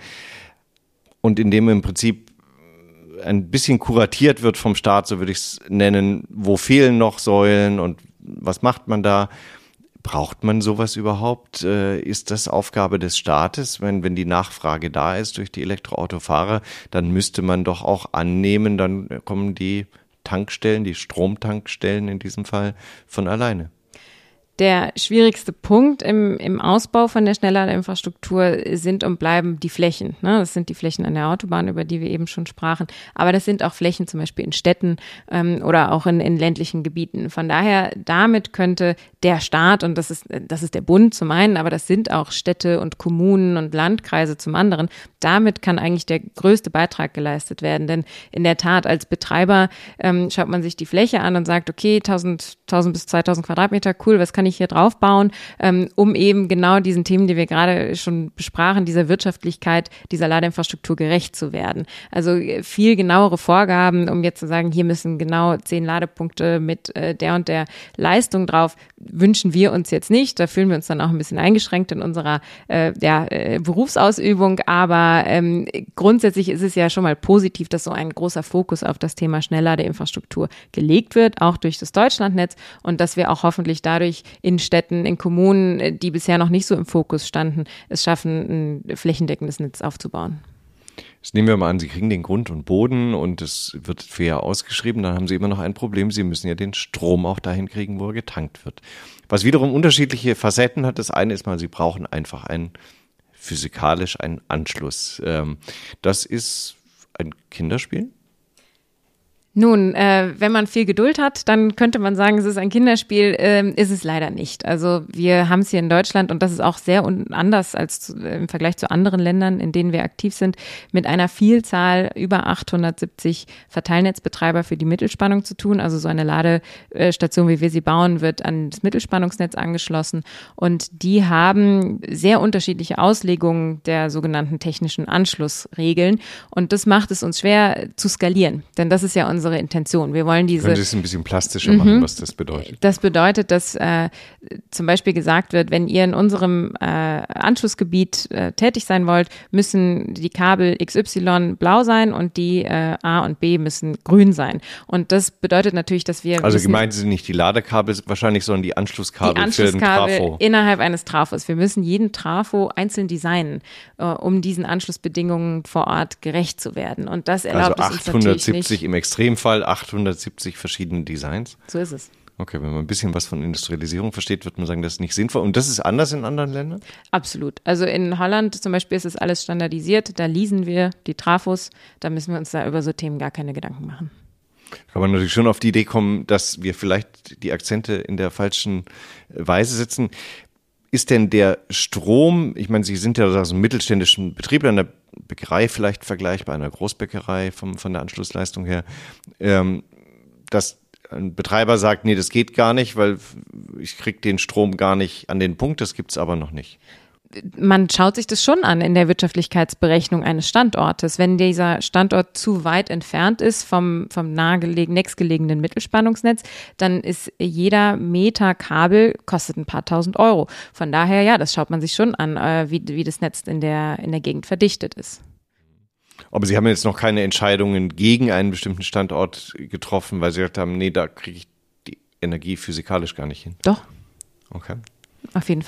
und in dem im Prinzip ein bisschen kuratiert wird vom Staat, so würde ich es nennen, wo fehlen noch Säulen und was macht man da? Braucht man sowas überhaupt? Ist das Aufgabe des Staates? Wenn, wenn die Nachfrage da ist durch die Elektroautofahrer, dann müsste man doch auch annehmen, dann kommen die Tankstellen, die Stromtankstellen in diesem Fall von alleine. Der schwierigste Punkt im, im Ausbau von der Schnellladeinfrastruktur sind und bleiben die Flächen. Ne? Das sind die Flächen an der Autobahn, über die wir eben schon sprachen. Aber das sind auch Flächen zum Beispiel in Städten ähm, oder auch in, in ländlichen Gebieten. Von daher, damit könnte der Staat, und das ist, das ist der Bund zum einen, aber das sind auch Städte und Kommunen und Landkreise zum anderen, damit kann eigentlich der größte Beitrag geleistet werden. Denn in der Tat, als Betreiber ähm, schaut man sich die Fläche an und sagt, okay, tausend, tausend bis zweitausend Quadratmeter, cool, was kann ich hier drauf bauen, ähm, um eben genau diesen Themen, die wir gerade schon besprachen, dieser Wirtschaftlichkeit, dieser Ladeinfrastruktur gerecht zu werden. Also viel genauere Vorgaben, um jetzt zu sagen, hier müssen genau zehn Ladepunkte mit äh, der und der Leistung drauf, wünschen wir uns jetzt nicht. Da fühlen wir uns dann auch ein bisschen eingeschränkt in unserer äh, ja, äh, Berufsausübung, aber ähm, grundsätzlich ist es ja schon mal positiv, dass so ein großer Fokus auf das Thema Schnellladeinfrastruktur gelegt wird, auch durch das Deutschlandnetz und dass wir auch hoffentlich dadurch in Städten, in Kommunen, die bisher noch nicht so im Fokus standen, es schaffen, ein flächendeckendes Netz aufzubauen. Jetzt nehmen wir mal an, Sie kriegen den Grund und Boden und es wird fair ausgeschrieben, dann haben Sie immer noch ein Problem, Sie müssen ja den Strom auch dahin kriegen, wo er getankt wird. Was wiederum unterschiedliche Facetten hat, das eine ist mal, Sie brauchen einfach einen, physikalisch einen Anschluss. Das ist ein Kinderspiel? Nun, äh, wenn man viel Geduld hat, dann könnte man sagen, es ist ein Kinderspiel, ähm, ist es leider nicht. Also wir haben es hier in Deutschland und das ist auch sehr un- anders als zu, äh, im Vergleich zu anderen Ländern, in denen wir aktiv sind, mit einer Vielzahl über achthundertsiebzig Verteilnetzbetreiber für die Mittelspannung zu tun. Also so eine Ladestation, wie wir sie bauen, wird an das Mittelspannungsnetz angeschlossen und die haben sehr unterschiedliche Auslegungen der sogenannten technischen Anschlussregeln und das macht es uns schwer zu skalieren, denn das ist ja unsere Intention. Wir wollen diese. Können Sie es ein bisschen plastischer machen, mhm. was das bedeutet? Das bedeutet, dass äh, zum Beispiel gesagt wird, wenn ihr in unserem äh, Anschlussgebiet äh, tätig sein wollt, müssen die Kabel X Y blau sein und die äh, A und B müssen grün sein. Und das bedeutet natürlich, dass wir. Also gemeint sind nicht die Ladekabel wahrscheinlich, sondern die Anschlusskabel, die Anschlusskabel für den Trafo. Innerhalb eines Trafos. Wir müssen jeden Trafo einzeln designen, äh, um diesen Anschlussbedingungen vor Ort gerecht zu werden. Und das erlaubt also es uns natürlich nicht. achthundertsiebzig im Extremfall achthundertsiebzig verschiedene Designs. So ist es. Okay, wenn man ein bisschen was von Industrialisierung versteht, wird man sagen, das ist nicht sinnvoll. Und das ist anders in anderen Ländern? Absolut. Also in Holland zum Beispiel ist es alles standardisiert. Da leasen wir die Trafos. Da müssen wir uns da über so Themen gar keine Gedanken machen. Kann man natürlich schon auf die Idee kommen, dass wir vielleicht die Akzente in der falschen Weise setzen. Ist denn der Strom, ich meine, Sie sind ja aus einem mittelständischen Betrieb, einer Bäckerei vielleicht vergleichbar, einer Großbäckerei vom, von der Anschlussleistung her, ähm, dass ein Betreiber sagt, nee, das geht gar nicht, weil ich kriege den Strom gar nicht an den Punkt, das gibt's aber noch nicht. Man schaut sich das schon an in der Wirtschaftlichkeitsberechnung eines Standortes. Wenn dieser Standort zu weit entfernt ist vom, vom nahegelegen, nächstgelegenen Mittelspannungsnetz, dann ist jeder Meter Kabel kostet ein paar tausend Euro. Von daher, ja, das schaut man sich schon an, wie, wie das Netz in der, in der Gegend verdichtet ist. Aber Sie haben jetzt noch keine Entscheidungen gegen einen bestimmten Standort getroffen, weil Sie gesagt haben, nee, da kriege ich die Energie physikalisch gar nicht hin. Doch. Okay. Auf jeden Fall.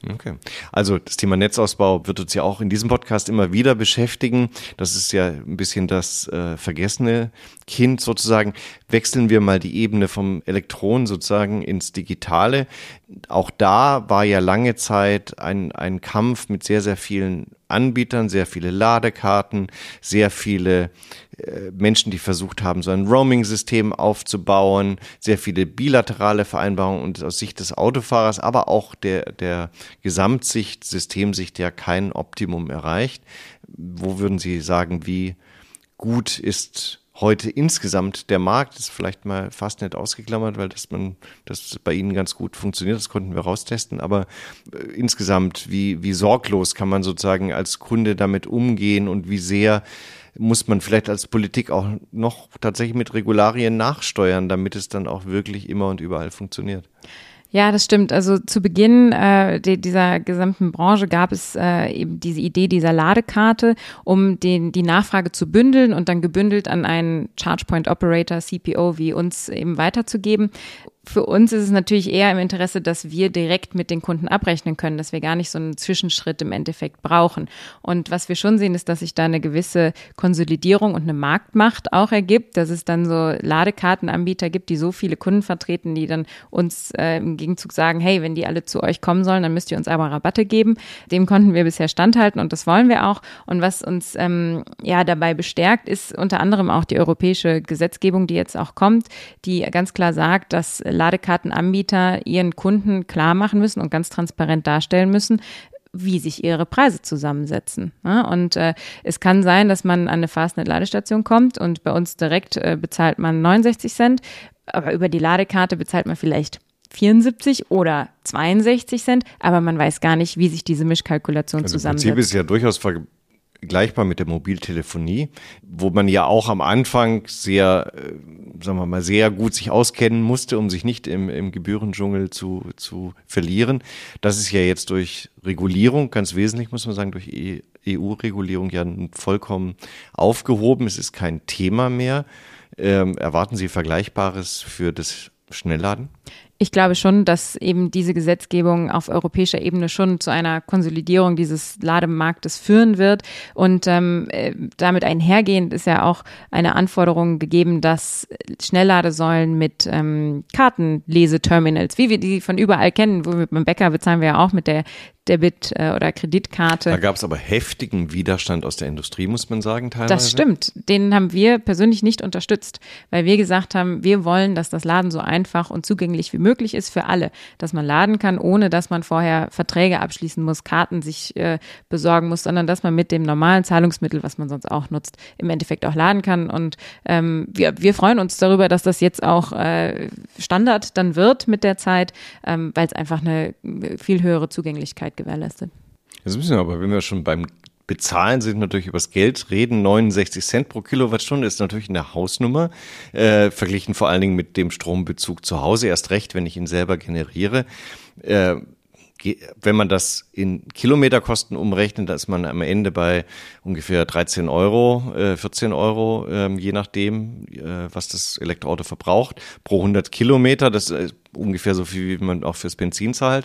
Okay. Also das Thema Netzausbau wird uns ja auch in diesem Podcast immer wieder beschäftigen. Das ist ja ein bisschen das äh, vergessene Kind sozusagen. Wechseln wir mal die Ebene vom Elektron sozusagen ins Digitale. Auch da war ja lange Zeit ein, ein Kampf mit sehr, sehr vielen Anbietern, sehr viele Ladekarten, sehr viele äh, Menschen, die versucht haben, so ein Roaming-System aufzubauen, sehr viele bilaterale Vereinbarungen und aus Sicht des Autofahrers, aber auch der, der Gesamtsicht, Systemsicht ja kein Optimum erreicht. Wo würden Sie sagen, wie gut ist heute insgesamt der Markt? Das ist vielleicht mal fast nicht ausgeklammert, weil das man das bei Ihnen ganz gut funktioniert, das konnten wir raustesten, aber äh, insgesamt, wie, wie sorglos kann man sozusagen als Kunde damit umgehen und wie sehr muss man vielleicht als Politik auch noch tatsächlich mit Regularien nachsteuern, damit es dann auch wirklich immer und überall funktioniert? Ja, das stimmt. Also zu Beginn äh, de, dieser gesamten Branche gab es äh, eben diese Idee dieser Ladekarte, um den, die Nachfrage zu bündeln und dann gebündelt an einen Charge Point Operator, C P O, wie uns eben weiterzugeben. Für uns ist es natürlich eher im Interesse, dass wir direkt mit den Kunden abrechnen können, dass wir gar nicht so einen Zwischenschritt im Endeffekt brauchen. Und was wir schon sehen, ist, dass sich da eine gewisse Konsolidierung und eine Marktmacht auch ergibt, dass es dann so Ladekartenanbieter gibt, die so viele Kunden vertreten, die dann uns äh, im Gegenzug sagen, hey, wenn die alle zu euch kommen sollen, dann müsst ihr uns aber Rabatte geben. Dem konnten wir bisher standhalten und das wollen wir auch. Und was uns ähm, ja dabei bestärkt, ist unter anderem auch die europäische Gesetzgebung, die jetzt auch kommt, die ganz klar sagt, dass Ladekartenanbieter ihren Kunden klar machen müssen und ganz transparent darstellen müssen, wie sich ihre Preise zusammensetzen. Ja, und äh, es kann sein, dass man an eine Fastnet-Ladestation kommt und bei uns direkt äh, bezahlt man neunundsechzig Cent, aber über die Ladekarte bezahlt man vielleicht vierundsiebzig oder zweiundsechzig Cent, aber man weiß gar nicht, wie sich diese Mischkalkulation also zusammensetzt. Im Prinzip ist ja durchaus vergleichbar mit der Mobiltelefonie, wo man ja auch am Anfang sehr, äh, sagen wir mal, sehr gut sich auskennen musste, um sich nicht im, im Gebührendschungel zu, zu verlieren. Das ist ja jetzt durch Regulierung, ganz wesentlich muss man sagen, durch E U-Regulierung ja vollkommen aufgehoben. Es ist kein Thema mehr. Ähm, erwarten Sie Vergleichbares für das Schnellladen? Ich glaube schon, dass eben diese Gesetzgebung auf europäischer Ebene schon zu einer Konsolidierung dieses Lademarktes führen wird. Und ähm, damit einhergehend ist ja auch eine Anforderung gegeben, dass Schnellladesäulen mit ähm, Kartenleseterminals, wie wir die von überall kennen, wo wir beim Bäcker bezahlen wir ja auch mit der Debit- oder Kreditkarte. Da gab es aber heftigen Widerstand aus der Industrie, muss man sagen, teilweise. Das stimmt. Den haben wir persönlich nicht unterstützt, weil wir gesagt haben, wir wollen, dass das Laden so einfach und zugänglich wie möglich ist für alle, dass man laden kann, ohne dass man vorher Verträge abschließen muss, Karten sich äh, besorgen muss, sondern dass man mit dem normalen Zahlungsmittel, was man sonst auch nutzt, im Endeffekt auch laden kann. Und ähm, wir, wir freuen uns darüber, dass das jetzt auch äh, Standard dann wird mit der Zeit, ähm, weil es einfach eine viel höhere Zugänglichkeit gewährleistet. Jetzt müssen wir aber, wenn wir schon beim Bezahlen sind, natürlich über das Geld reden, neunundsechzig Cent pro Kilowattstunde ist natürlich eine Hausnummer, äh, verglichen vor allen Dingen mit dem Strombezug zu Hause, erst recht, wenn ich ihn selber generiere. Äh, wenn man das in Kilometerkosten umrechnet, da ist man am Ende bei ungefähr dreizehn Euro, äh, vierzehn Euro, äh, je nachdem, äh, was das Elektroauto verbraucht, pro hundert Kilometer. Das ist ungefähr so viel, wie man auch fürs Benzin zahlt.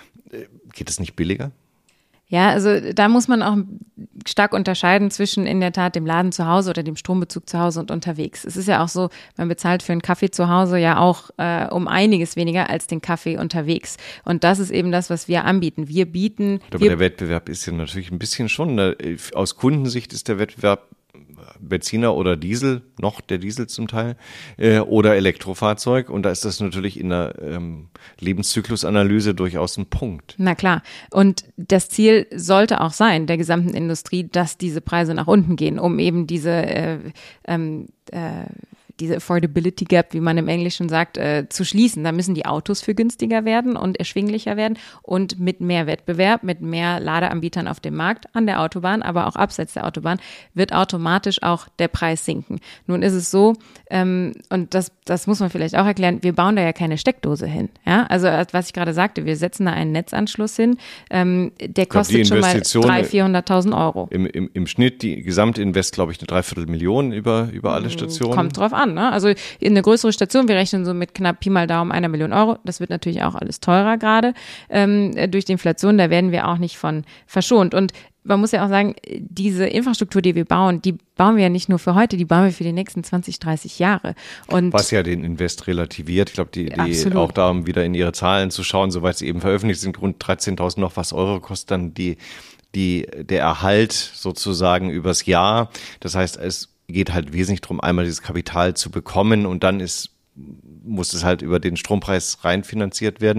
Geht es nicht billiger? Ja, also da muss man auch stark unterscheiden zwischen in der Tat dem Laden zu Hause oder dem Strombezug zu Hause und unterwegs. Es ist ja auch so, man bezahlt für einen Kaffee zu Hause ja auch äh, um einiges weniger als den Kaffee unterwegs. Und das ist eben das, was wir anbieten. Wir bieten... Aber wir der Wettbewerb ist ja natürlich ein bisschen schon, ne? Aus Kundensicht ist der Wettbewerb Benziner oder Diesel, noch der Diesel zum Teil, äh, oder Elektrofahrzeug. Und da ist das natürlich in der ähm, Lebenszyklusanalyse durchaus ein Punkt. Na klar. Und das Ziel sollte auch sein, der gesamten Industrie, dass diese Preise nach unten gehen, um eben diese äh, ähm, äh, diese Affordability Gap, wie man im Englischen sagt, äh, zu schließen. Da müssen die Autos für günstiger werden und erschwinglicher werden und mit mehr Wettbewerb, mit mehr Ladeanbietern auf dem Markt, an der Autobahn, aber auch abseits der Autobahn, wird automatisch auch der Preis sinken. Nun ist es so, ähm, und das, das muss man vielleicht auch erklären, wir bauen da ja keine Steckdose hin. Ja? Also was ich gerade sagte, wir setzen da einen Netzanschluss hin, ähm, der kostet glaub, schon mal dreihunderttausend, vierhunderttausend Euro. Im, im, Im Schnitt die Gesamtinvest, glaube ich, eine Dreiviertelmillion über, über alle Stationen. Kommt drauf an. an. Ne? Also in eine größere Station, wir rechnen so mit knapp Pi mal Daumen einer Million Euro. Das wird natürlich auch alles teurer gerade ähm, durch die Inflation. Da werden wir auch nicht von verschont. Und man muss ja auch sagen, diese Infrastruktur, die wir bauen, die bauen wir ja nicht nur für heute, die bauen wir für die nächsten zwanzig, dreißig Jahre. Und was ja den Invest relativiert. Ich glaube, die, die auch da, um wieder in ihre Zahlen zu schauen, soweit sie eben veröffentlicht sind, rund dreizehntausend noch was Euro kostet dann die, die, der Erhalt sozusagen übers Jahr. Das heißt, es geht halt wesentlich darum, einmal dieses Kapital zu bekommen und dann ist, muss es halt über den Strompreis reinfinanziert werden.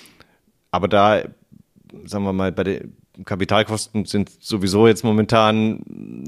Aber da, sagen wir mal, bei der Kapitalkosten sind sowieso jetzt momentan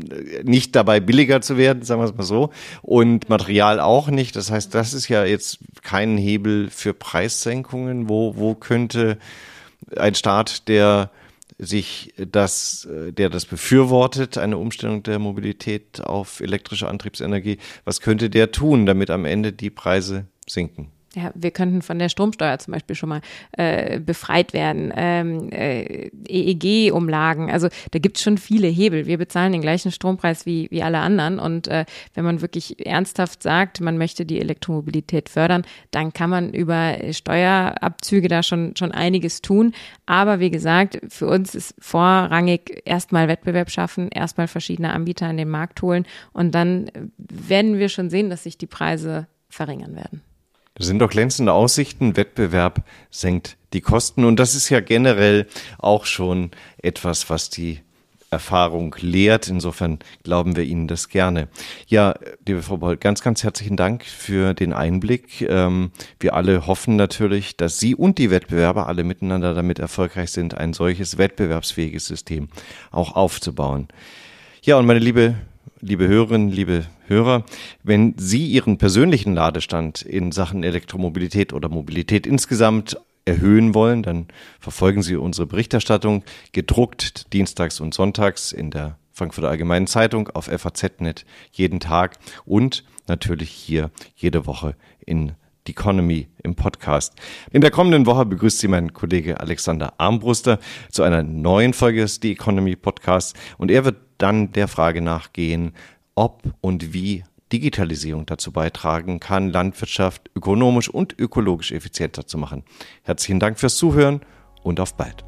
nicht dabei, billiger zu werden, sagen wir es mal so. Und Material auch nicht. Das heißt, das ist ja jetzt kein Hebel für Preissenkungen. Wo, wo könnte ein Staat, der sich das, der das befürwortet, eine Umstellung der Mobilität auf elektrische Antriebsenergie, was könnte der tun, damit am Ende die Preise sinken? Ja, wir könnten von der Stromsteuer zum Beispiel schon mal äh, befreit werden, ähm, äh, E E G-Umlagen, also da gibt es schon viele Hebel. Wir bezahlen den gleichen Strompreis wie, wie alle anderen und äh, wenn man wirklich ernsthaft sagt, man möchte die Elektromobilität fördern, dann kann man über Steuerabzüge da schon, schon einiges tun. Aber wie gesagt, für uns ist vorrangig erstmal Wettbewerb schaffen, erstmal verschiedene Anbieter in den Markt holen und dann werden wir schon sehen, dass sich die Preise verringern werden. Das sind doch glänzende Aussichten. Wettbewerb senkt die Kosten. Und das ist ja generell auch schon etwas, was die Erfahrung lehrt. Insofern glauben wir Ihnen das gerne. Ja, liebe Frau Boll, ganz, ganz herzlichen Dank für den Einblick. Wir alle hoffen natürlich, dass Sie und die Wettbewerber alle miteinander damit erfolgreich sind, ein solches wettbewerbsfähiges System auch aufzubauen. Ja, und meine liebe Liebe Hörerinnen, liebe Hörer, wenn Sie Ihren persönlichen Ladestand in Sachen Elektromobilität oder Mobilität insgesamt erhöhen wollen, dann verfolgen Sie unsere Berichterstattung, gedruckt dienstags und sonntags in der Frankfurter Allgemeinen Zeitung, auf F A Z Punkt net jeden Tag und natürlich hier jede Woche in The Economy im Podcast. In der kommenden Woche begrüßt Sie mein Kollege Alexander Armbruster zu einer neuen Folge des The Economy Podcasts und er wird dann der Frage nachgehen, ob und wie Digitalisierung dazu beitragen kann, Landwirtschaft ökonomisch und ökologisch effizienter zu machen. Herzlichen Dank fürs Zuhören und auf bald.